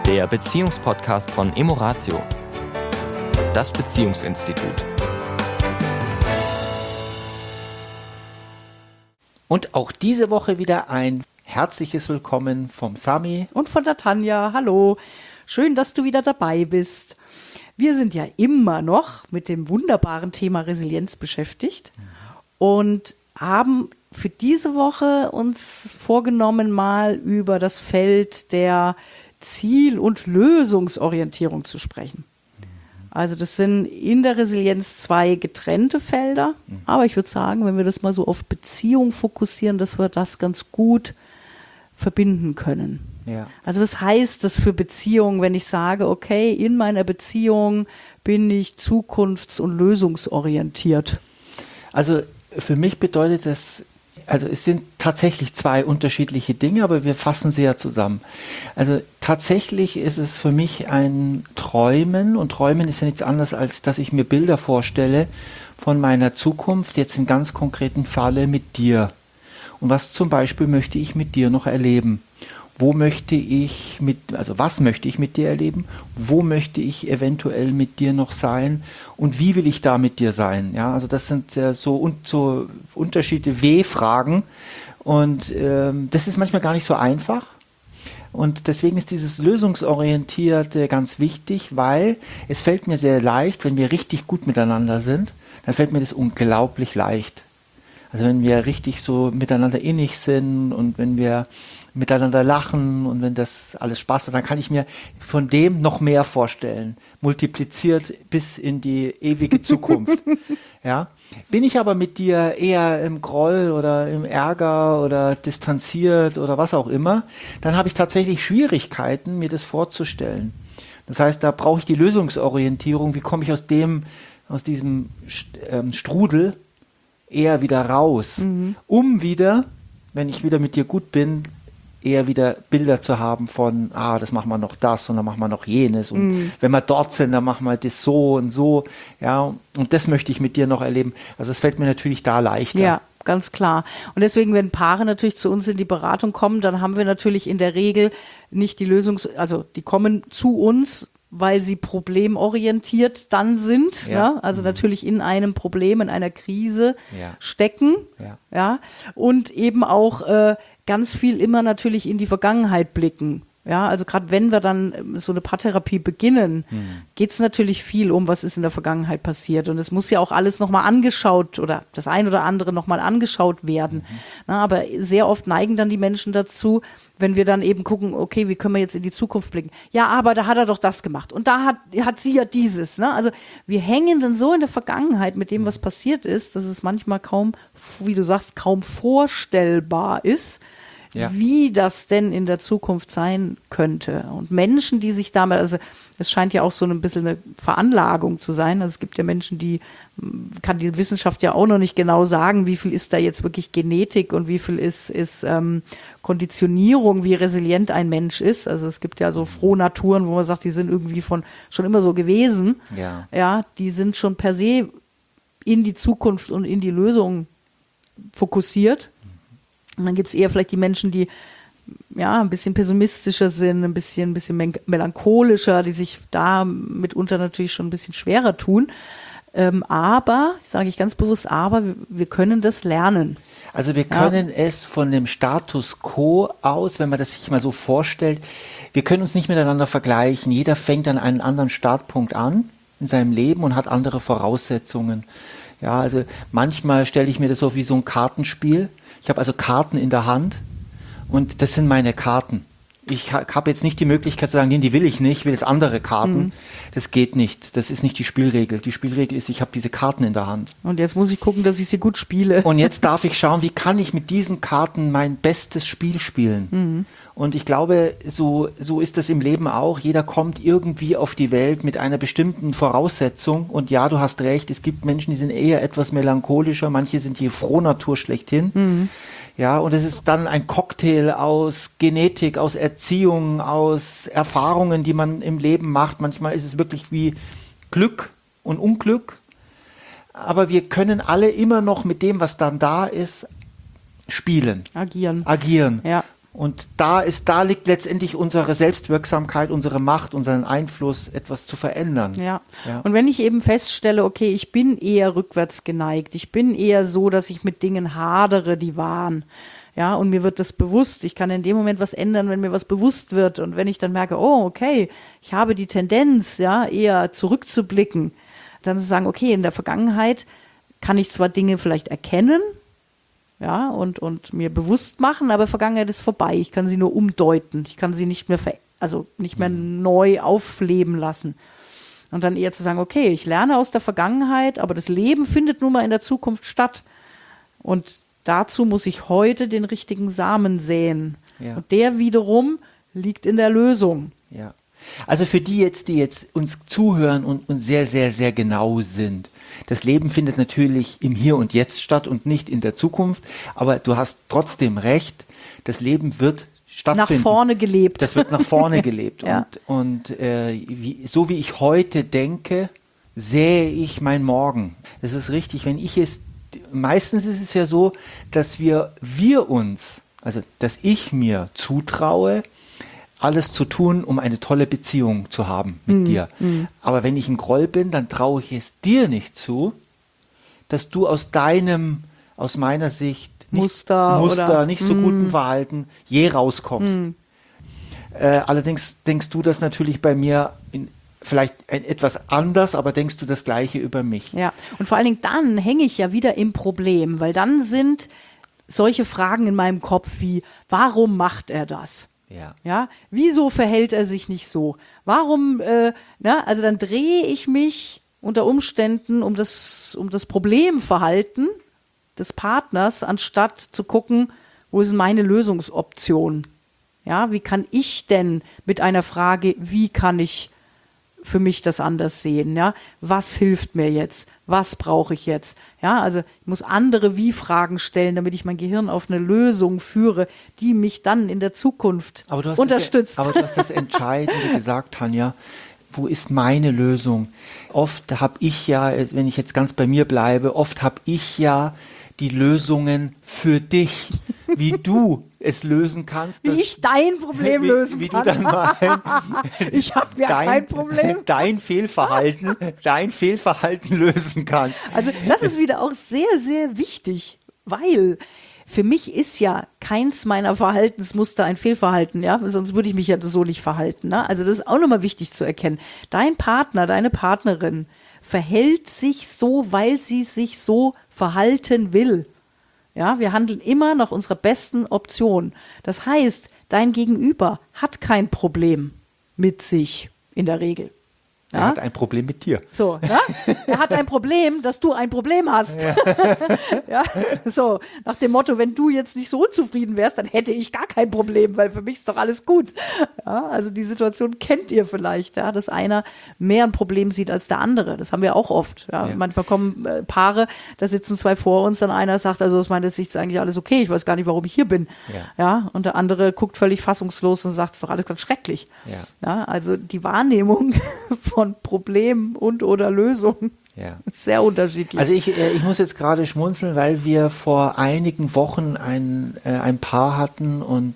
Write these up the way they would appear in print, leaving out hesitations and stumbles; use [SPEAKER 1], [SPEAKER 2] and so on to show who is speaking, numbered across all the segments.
[SPEAKER 1] der Beziehungspodcast von Emoratio, das Beziehungsinstitut.
[SPEAKER 2] Und auch diese Woche wieder ein herzliches Willkommen vom Sami
[SPEAKER 3] und von der Tanja. Hallo, schön, dass du wieder dabei bist. Wir sind ja immer noch mit dem wunderbaren Thema Resilienz beschäftigt und haben für diese Woche uns vorgenommen, mal über das Feld der Ziel- und Lösungsorientierung zu sprechen. Also das sind in der Resilienz zwei getrennte Felder, aber ich würde sagen, wenn wir das mal so auf Beziehung fokussieren, dass wir das ganz gut verbinden können.
[SPEAKER 2] Ja.
[SPEAKER 3] Also was heißt das für Beziehungen, wenn ich sage, okay, in meiner Beziehung bin ich zukunfts- und lösungsorientiert?
[SPEAKER 2] Also für mich bedeutet das, also es sind tatsächlich zwei unterschiedliche Dinge, aber wir fassen sie ja zusammen. Also tatsächlich ist es für mich ein Träumen, und Träumen ist ja nichts anderes, als dass ich mir Bilder vorstelle von meiner Zukunft, jetzt im ganz konkreten Falle mit dir. Und was zum Beispiel möchte ich mit dir noch erleben? Was möchte ich mit dir erleben? Wo möchte ich eventuell mit dir noch sein? Und wie will ich da mit dir sein? Ja, also das sind so unterschiedliche W-Fragen. Und das ist manchmal gar nicht so einfach. Und deswegen ist dieses Lösungsorientierte ganz wichtig, weil es fällt mir sehr leicht, wenn wir richtig gut miteinander sind, dann fällt mir das unglaublich leicht. Also wenn wir richtig so miteinander innig sind und wenn wir miteinander lachen und wenn das alles Spaß macht, dann kann ich mir von dem noch mehr vorstellen, multipliziert bis in die ewige Zukunft. Ja. Bin ich aber mit dir eher im Groll oder im Ärger oder distanziert oder was auch immer, dann habe ich tatsächlich Schwierigkeiten, mir das vorzustellen. Das heißt, da brauche ich die Lösungsorientierung. Wie komme ich aus diesem Strudel eher wieder raus, um wieder, wenn ich wieder mit dir gut bin, eher wieder Bilder zu haben von, das machen wir noch das und dann machen wir noch jenes und wenn wir dort sind, dann machen wir das so und so, ja, und das möchte ich mit dir noch erleben. Also es fällt mir natürlich da leichter.
[SPEAKER 3] Ja, ganz klar. Und deswegen, wenn Paare natürlich zu uns in die Beratung kommen, dann haben wir natürlich in der Regel nicht die kommen zu uns, weil sie problemorientiert dann sind, ja. Also natürlich in einem Problem, in einer Krise stecken, ja, und eben auch ganz viel immer natürlich in die Vergangenheit blicken. Ja, also gerade wenn wir dann so eine Paartherapie beginnen, geht es natürlich viel um, was ist in der Vergangenheit passiert. Und es muss ja auch alles nochmal angeschaut oder das ein oder andere nochmal angeschaut werden. Na, aber sehr oft neigen dann die Menschen dazu, wenn wir dann eben gucken, okay, wie können wir jetzt in die Zukunft blicken? Ja, aber da hat er doch das gemacht und da hat sie ja dieses. Ne? Also wir hängen dann so in der Vergangenheit mit dem, was passiert ist, dass es manchmal kaum, wie du sagst, kaum vorstellbar ist, wie das denn in der Zukunft sein könnte. Und Menschen, die sich damit, also es scheint ja auch so ein bisschen eine Veranlagung zu sein. Also es gibt ja Menschen, kann die Wissenschaft ja auch noch nicht genau sagen, wie viel ist da jetzt wirklich Genetik und wie viel ist Konditionierung, wie resilient ein Mensch ist. Also es gibt ja so Frohnaturen, wo man sagt, die sind irgendwie schon immer so gewesen. Ja, die sind schon per se in die Zukunft und in die Lösung fokussiert. Und dann gibt es eher vielleicht die Menschen, die ein bisschen pessimistischer sind, ein bisschen melancholischer, die sich da mitunter natürlich schon ein bisschen schwerer tun. Aber, sage ich ganz bewusst, wir können das lernen.
[SPEAKER 2] Also wir können es von dem Status quo aus, wenn man das sich mal so vorstellt, wir können uns nicht miteinander vergleichen. Jeder fängt an einen anderen Startpunkt an in seinem Leben und hat andere Voraussetzungen. Ja, also manchmal stelle ich mir das so wie so ein Kartenspiel. Ich habe also Karten in der Hand und das sind meine Karten. Ich habe jetzt nicht die Möglichkeit zu sagen, die will ich nicht, ich will jetzt andere Karten. Das geht nicht. Das ist nicht die Spielregel. Die Spielregel ist, ich habe diese Karten in der Hand.
[SPEAKER 3] Und jetzt muss ich gucken, dass ich sie gut spiele.
[SPEAKER 2] Und jetzt darf ich schauen, wie kann ich mit diesen Karten mein bestes Spiel spielen. Und ich glaube, so ist das im Leben auch. Jeder kommt irgendwie auf die Welt mit einer bestimmten Voraussetzung. Und ja, du hast recht, es gibt Menschen, die sind eher etwas melancholischer. Manche sind die Frohnatur schlechthin. Ja, und es ist dann ein Cocktail aus Genetik, aus Erziehung, aus Erfahrungen, die man im Leben macht. Manchmal ist es wirklich wie Glück und Unglück. Aber wir können alle immer noch mit dem, was dann da ist, spielen.
[SPEAKER 3] Agieren.
[SPEAKER 2] Agieren.
[SPEAKER 3] Ja.
[SPEAKER 2] Und da liegt letztendlich unsere Selbstwirksamkeit, unsere Macht, unseren Einfluss, etwas zu verändern.
[SPEAKER 3] Ja. Und wenn ich eben feststelle, okay, ich bin eher rückwärts geneigt, ich bin eher so, dass ich mit Dingen hadere, die waren, ja, und mir wird das bewusst, ich kann in dem Moment was ändern, wenn mir was bewusst wird. Und wenn ich dann merke, oh, okay, ich habe die Tendenz, ja, eher zurückzublicken, dann zu sagen, okay, in der Vergangenheit kann ich zwar Dinge vielleicht erkennen, ja, und mir bewusst machen, aber Vergangenheit ist vorbei. Ich kann sie nur umdeuten. Ich kann sie nicht mehr neu aufleben lassen. Und dann eher zu sagen, okay, ich lerne aus der Vergangenheit, aber das Leben findet nun mal in der Zukunft statt. Und dazu muss ich heute den richtigen Samen säen. Ja. Und der wiederum liegt in der Lösung.
[SPEAKER 2] Ja. Also für die jetzt uns zuhören und sehr, sehr, sehr genau sind. Das Leben findet natürlich im Hier und Jetzt statt und nicht in der Zukunft. Aber du hast trotzdem recht, das Leben wird stattfinden.
[SPEAKER 3] Nach vorne gelebt.
[SPEAKER 2] Das wird nach vorne gelebt.
[SPEAKER 3] Ja.
[SPEAKER 2] Und so wie ich heute denke, sähe ich mein Morgen. Das ist richtig. Meistens ist es ja so, dass dass ich mir zutraue, alles zu tun, um eine tolle Beziehung zu haben mit dir. Aber wenn ich ein Groll bin, dann traue ich es dir nicht zu, dass du aus meiner Sicht Muster nicht so guten Verhalten je rauskommst. Allerdings denkst du das natürlich bei mir vielleicht etwas anders, aber denkst du das Gleiche über mich.
[SPEAKER 3] Ja, und vor allen Dingen dann hänge ich ja wieder im Problem, weil dann sind solche Fragen in meinem Kopf wie, warum macht er das? Ja, wieso verhält er sich nicht so? Warum, also dann drehe ich mich unter Umständen um das Problemverhalten des Partners, anstatt zu gucken, wo ist meine Lösungsoption? Ja, wie kann ich denn mit einer Frage, wie kann ich für mich das anders sehen? Ja, was hilft mir jetzt? Was brauche ich jetzt? Ja, also ich muss andere Wie-Fragen stellen, damit ich mein Gehirn auf eine Lösung führe, die mich dann in der Zukunft unterstützt.
[SPEAKER 2] Aber du hast das Entscheidende gesagt, Tanja. Wo ist meine Lösung? Oft habe ich ja, wenn ich jetzt ganz bei mir bleibe, die Lösungen für dich, wie du es lösen kannst.
[SPEAKER 3] Wie ich dein Problem lösen kann.
[SPEAKER 2] Wie du dann mal
[SPEAKER 3] ich habe ja kein Problem.
[SPEAKER 2] Dein Fehlverhalten lösen kannst.
[SPEAKER 3] Also das ist wieder auch sehr, sehr wichtig, weil für mich ist ja keins meiner Verhaltensmuster ein Fehlverhalten, ja, sonst würde ich mich ja so nicht verhalten. Ne? Also das ist auch nochmal wichtig zu erkennen. Dein Partner, deine Partnerin verhält sich so, weil sie sich so verhalten will. Ja, wir handeln immer nach unserer besten Option. Das heißt, dein Gegenüber hat kein Problem mit sich in der Regel. Ja?
[SPEAKER 2] Er hat ein Problem mit dir.
[SPEAKER 3] So, ja? Er hat ein Problem, dass du ein Problem hast. Ja. Ja? So, nach dem Motto, wenn du jetzt nicht so unzufrieden wärst, dann hätte ich gar kein Problem, weil für mich ist doch alles gut. Ja? Also die Situation kennt ihr vielleicht, ja? Dass einer mehr ein Problem sieht als der andere. Das haben wir auch oft. Ja? Ja. Manchmal kommen Paare, da sitzen zwei vor uns, dann einer sagt, also aus meiner Sicht ist eigentlich alles okay, ich weiß gar nicht, warum ich hier bin. Ja? Ja? Und der andere guckt völlig fassungslos und sagt, es ist doch alles ganz schrecklich. Ja? Ja? Also die Wahrnehmung von Problem und oder Lösung. Ja. Sehr unterschiedlich.
[SPEAKER 2] Also ich muss jetzt gerade schmunzeln, weil wir vor einigen Wochen ein Paar hatten und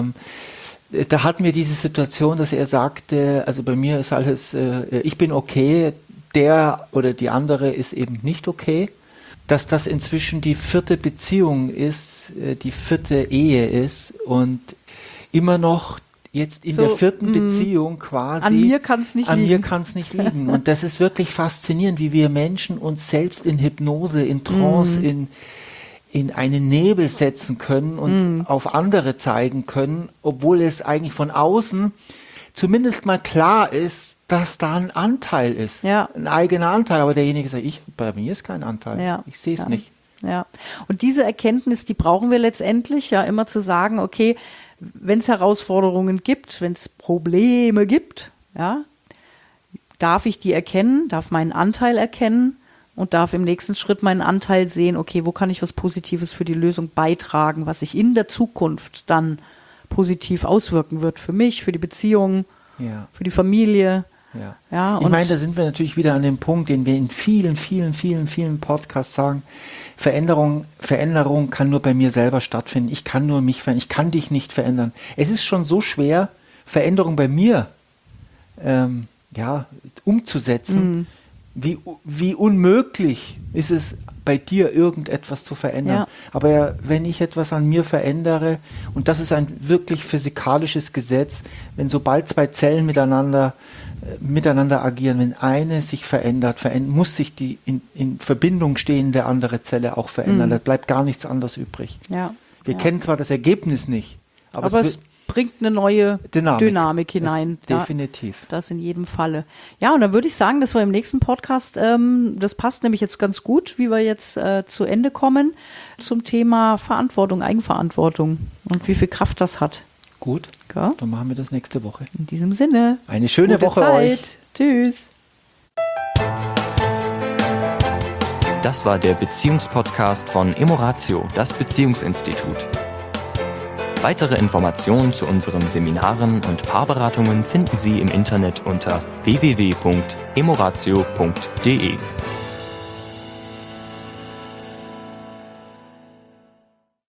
[SPEAKER 2] da hatten wir diese Situation, dass er sagte, also bei mir ist alles, ich bin okay, der oder die andere ist eben nicht okay. Dass das inzwischen die 4. Beziehung ist, die 4. Ehe ist und immer noch jetzt in der 4. Beziehung quasi.
[SPEAKER 3] An mir kann es nicht
[SPEAKER 2] liegen. Und das ist wirklich faszinierend, wie wir Menschen uns selbst in Hypnose, in Trance, in einen Nebel setzen können und auf andere zeigen können, obwohl es eigentlich von außen zumindest mal klar ist, dass da ein Anteil ist. Ja. Ein eigener Anteil. Aber derjenige sagt, bei mir ist kein Anteil. Ja. Ich sehe es nicht.
[SPEAKER 3] Ja. Und diese Erkenntnis, die brauchen wir letztendlich, ja, immer zu sagen, okay, wenn es Herausforderungen gibt, wenn es Probleme gibt, ja, darf ich die erkennen, darf meinen Anteil erkennen und darf im nächsten Schritt meinen Anteil sehen, okay, wo kann ich was Positives für die Lösung beitragen, was sich in der Zukunft dann positiv auswirken wird für mich, für die Beziehung, für die Familie. Ja,
[SPEAKER 2] Ich meine, da sind wir natürlich wieder an dem Punkt, den wir in vielen Podcasts sagen. Veränderung kann nur bei mir selber stattfinden. Ich kann nur mich verändern. Ich kann dich nicht verändern. Es ist schon so schwer, Veränderung bei mir umzusetzen. Wie unmöglich ist es bei dir, irgendetwas zu verändern.
[SPEAKER 3] Ja.
[SPEAKER 2] Aber wenn ich etwas an mir verändere, und das ist ein wirklich physikalisches Gesetz, wenn sobald zwei Zellen miteinander agieren, wenn eine sich verändert, muss sich die in Verbindung stehende andere Zelle auch verändern. Da bleibt gar nichts anderes übrig.
[SPEAKER 3] Ja.
[SPEAKER 2] Wir kennen zwar das Ergebnis nicht, aber
[SPEAKER 3] es bringt eine neue Dynamik hinein.
[SPEAKER 2] Definitiv.
[SPEAKER 3] Das in jedem Falle. Ja, und dann würde ich sagen, dass wir im nächsten Podcast, das passt nämlich jetzt ganz gut, wie wir jetzt zu Ende kommen, zum Thema Verantwortung, Eigenverantwortung und wie viel Kraft das hat.
[SPEAKER 2] Gut,
[SPEAKER 3] Ja?
[SPEAKER 2] dann machen wir das nächste Woche.
[SPEAKER 3] In diesem Sinne.
[SPEAKER 2] Eine schöne
[SPEAKER 3] Gute
[SPEAKER 2] Woche
[SPEAKER 3] Zeit.
[SPEAKER 2] euch.
[SPEAKER 3] Tschüss.
[SPEAKER 1] Das war der Beziehungspodcast von Emoratio, das Beziehungsinstitut. Weitere Informationen zu unseren Seminaren und Paarberatungen finden Sie im Internet unter www.emoratio.de.